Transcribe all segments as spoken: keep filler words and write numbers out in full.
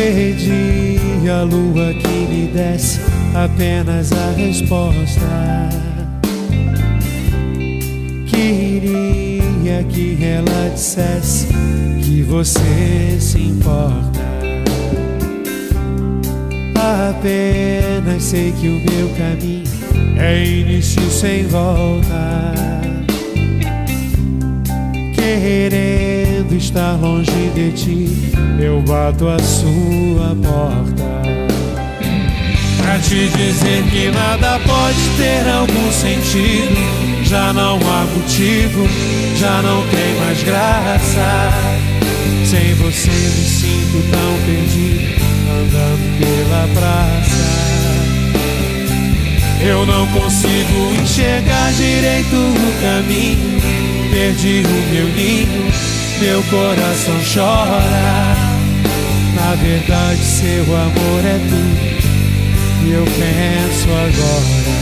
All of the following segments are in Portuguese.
Pedi a lua que me desse apenas a resposta. Queria que ela dissesse que você se importa. Apenas sei que o meu caminho é início sem volta. Querendo estar longe de ti, eu bato a sua porta. Pra te dizer que nada pode ter algum sentido, já não há motivo, já não tem mais graça. Sem você me sinto tão perdido, andando pela praça. Eu não consigo enxergar direito o caminho, perdi o meu ninho, meu coração chora. Na verdade seu amor é tudo, e eu penso agora.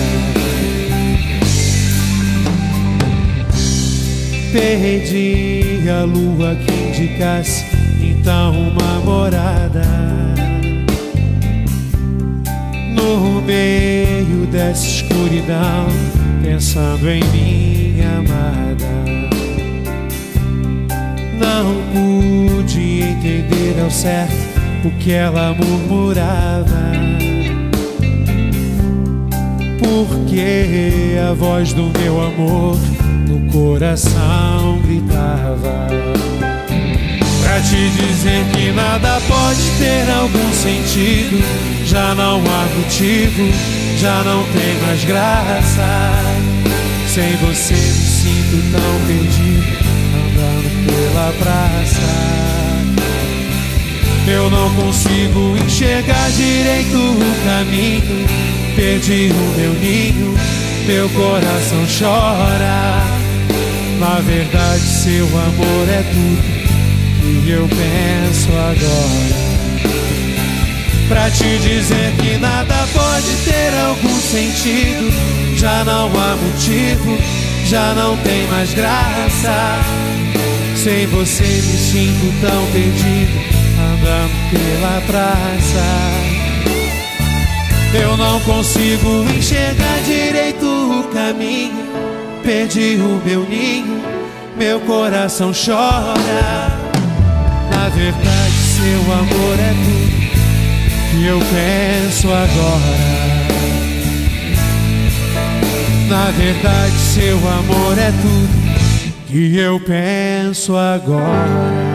Pedi a lua que indicasse então uma morada. No meio dessa escuridão, pensando em minha amada, não pude entender ao certo o que ela murmurava, porque a voz do meu amor no coração gritava. Pra te dizer que nada pode ter algum sentido, já não há motivo, já não tem mais graça. Sem você me sinto tão perdido, andando pela praça. Eu não consigo enxergar direito o caminho, perdi o meu ninho, meu coração chora. Na verdade seu amor é tudo, e eu penso agora. Pra te dizer que nada pode ter algum sentido, já não há motivo, já não tem mais graça. Sem você me sinto tão perdido, andando pela praça. Eu não consigo enxergar direito o caminho, perdi o meu ninho, meu coração chora. Na verdade seu amor é tudo, que eu penso agora. Na verdade seu amor é tudo, que eu penso agora.